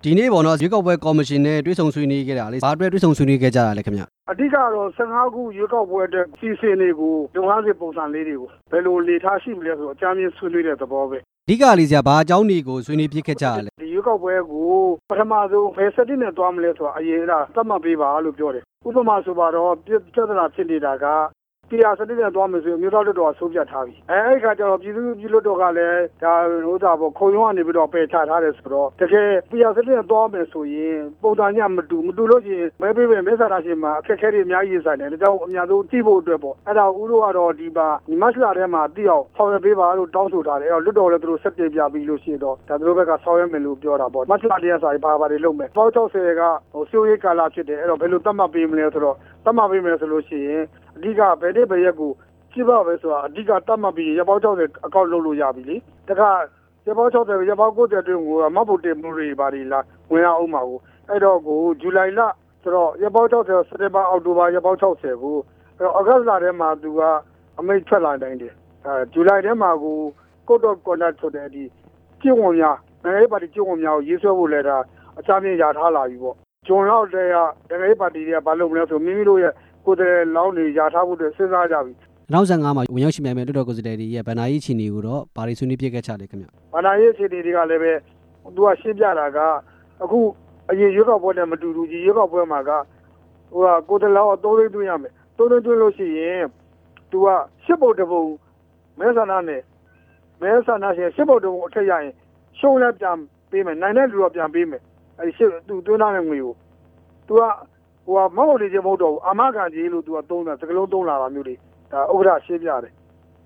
ဒီနေ့ပေါ့နော်ရွေးကောက်ပွဲကော်မရှင်နဲ့တွေ့ဆုံဆွေးနွေးခဲ့တာလေဘာအတွက်တွေ့ဆုံဆွေးနွေးခဲ့ကြတာလဲခင်ဗျအဓိကတော့15ခုရွေးကောက်ပွဲအတွက်စီစဉ်တွေကိုလုပ်ငန်းစဉ်ပုံစံလေးတွေကိုဘယ်လိုလေထားရှိမလဲဆိုတော့အကြမ်းမြင်ဆွေးနွေးတဲ့သဘောပဲအဓိကလေးစရာဘာအကြောင်းတွေကိုဆွေးနွေးဖြစ်ခဲ့ကြရလဲဒီရွေးကောက်ပွဲကိုပထမဆုံးဘယ်စတိနဲ့သွားမလဲဆိုတာအရင်ကသတ်မှတ်ပေးပါလို့ပြောတယ်ဥပမာဆိုပါတော့ပြဿနာဖြစ်နေတာကတရားစတိနဲ့သွားမယ်ဆိုရင်မြို့တော်လွတ်တော်ဆုံးဖြတ်ထားပြီအဲဒီခါကျတော့ပြည်သူ့လွတ်တော်ကလည်းဒါပေါ့ခုံရုံးကနေပြီးတော့ပယ်ချထားတယ်ဆိုတော့တကယ်တရားစတိနဲ့သွားမယ်ဆိုရင်ပုံစံညမတူလို့ရှိရင်မဲပေးမဲဆန္ဒရှင်မှာအခက်အခဲတွေအများကြီးဆိုင်တယ်ဒါကြောင့်အများဆုံးသိဖို့အတွက်ပေါ့အဲ့ဒါဦးတို့ကတော့ဒီပါဒီမတ်လထဲမှာသိအောင်ဆောင်ရွက်ပေးပါလို့တောင်းဆိုထားတယ်အဲ့တော့လွတ်တော်လည်းသူတို့ဆက်တင်ပြပြီးလို့ရှိရင်တော့ဒါသူတို့ဘက်ကဆောင်ရွက်မယ်လို့ပြောတာပေါ့မတ်လတည်းကစာဘာတွေလုပ်မယ်ပေါက်60ကစီယိုရေးကာလဖြစ်တယ်အဲ့တော့ဘယ်လိုသတ်မှတ်ပေးမလဲဆိုတော့သတ်မှတ်ပေးမယ်ဆိုလို့ရှိရင်အဓိကဘယ်နေ့ဘယ်ရက်ကိုကြည့်ပါပဲဆိုတာအဓိကတတ်မှတ်ပြီးရပ်ပေါင်း60အကောက်လုပ်လို့ရပြီလေတခါရပ်ပေါင်း60ရပ်ပေါင်း90အတွင်းကိုမဖို့တင်မှုတွေပါလိလားဝင်အောင်မှာကိုအဲ့တော့ကိုဇူလိုင်လဆိုတော့ရပ်ပေါင်း60စက်တင်ဘာအောက်တိုဘာရပ်ပေါင်း60ကိုအဲ့တော့အောက်ဂတ်လထဲမှာသူကအမိတ်ထွက်လာနိုင်တယ်ဇူလိုင်ထဲမှာကိုကိုတော့ကွန်ဒတ်ဆိုတဲ့ဒီကျင့်ဝင်များနိုင်ငံရေးပါတီကျင့်ဝင်များကိုရေးဆွဲဖို့လဲတာအချမ်းမြင်ရထားလာပြီပေါ့ဂျွန်လောက်တည်းကနိုင်ငံရေးပါတီတွေကဘာလုပ်မလဲဆိုမိမိတို့ရဲ့ကိုယ်တည်းလောင်းနေရထားဖို့အတွက်စဉ်းစားကြပြီ 2015မှာဝင်ရောက်ရှိမြန်မဲ့လွှတ်တော်ကိုယ်စားလှယ်တွေရဲ့ဗဏ္ဍာရေးအခြေအနေကိုတော့ဘာတွေဆွေးနွေးပြခဲ့ကြလဲခင်ဗျဗဏ္ဍာရေးအခြေအနေတွေကလည်းပဲသူကရှင်းပြတာကအခုအရင်ရွေးကောက်ပွဲနဲ့မတူဘူးဒီရွေးကောက်ပွဲမှာကကိုယ်တည်းလောင်း3သိန်းသွင်းရမယ်3သိန်းသွင်းလို့ရှိရင်သူက10ပုတ်တပုံမဲဆန္ဒနဲ့မဲဆန္ဒရှင်10ပုတ်တပုံအထက်ရရင်ရှုံးလည်းပြန်ပေးမယ်နိုင်တဲ့လူတော့ပြန်ပေးမယ်အဲဒီသူသွင်းထားတဲ့ငွေကိုသူကမဟုတ်လေချင်းမဟုတ်တော့ဘူးအာမခံကြီးလို့သူကသုံးတာစကလုံးသုံးလာတာမျိုးတွေဒါဥက္ကဋ္ဌရှင်းပြတယ်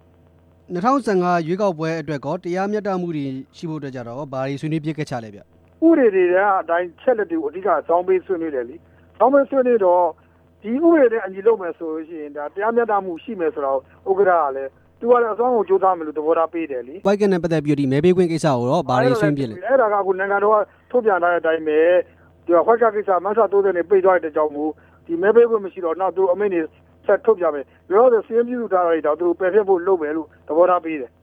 2015ရွေးကောက်ပွဲအတွက်ကောတရားမျှတမှုတွေရှိဖို့အတွက်ကြတော့ဘာတွေဆွေးနွေးပြခဲ့ကြလဲဗျဥပဒေတွေကအတိုင်းချက်လက်တွေကိုအဓိကဇောင်းပေးဆွေးနွေးတယ်လေဇောင်းပေးဆွေးနွေးတော့ဒီဥပဒေနဲ့အညီလုပ်မယ်ဆိုလို့ရှိရင်ဒါတရားမျှတမှုရှိမယ်ဆိုတော့ဥက္ကဋ္ဌကလည်းသူကလည်းအစွမ်းကိုကြိုးစားမယ်လို့သဘောထားပေးတယ်လေပိုက်ကနဲ့ပတ်သက်ပြီးဒီမဲပေးခွင့်ကိစ္စကိုတော့ဘာတွေဆွေးနွေးပြလဲအဲ့ဒါကအခုနိုင်ငံတော်ကထုတ်ပြန်ထားတဲ့အတိုင်းပဲဒီခွက်ကကိစ္စမတ်လ30နဲ့ပိတ်သွားတဲ့ကြောင့်မို့ဒီမဲပေးခွင့်မရှိတော့နောက်သူအမိန့်တွေဆက်ထုတ်ပြမယ်ပြောတော့စီးရင်ပြည်သူသားတွေတော့သူပယ်ဖျက်ဖို့လုပ်မယ်လို့သဘောထားပေးတယ်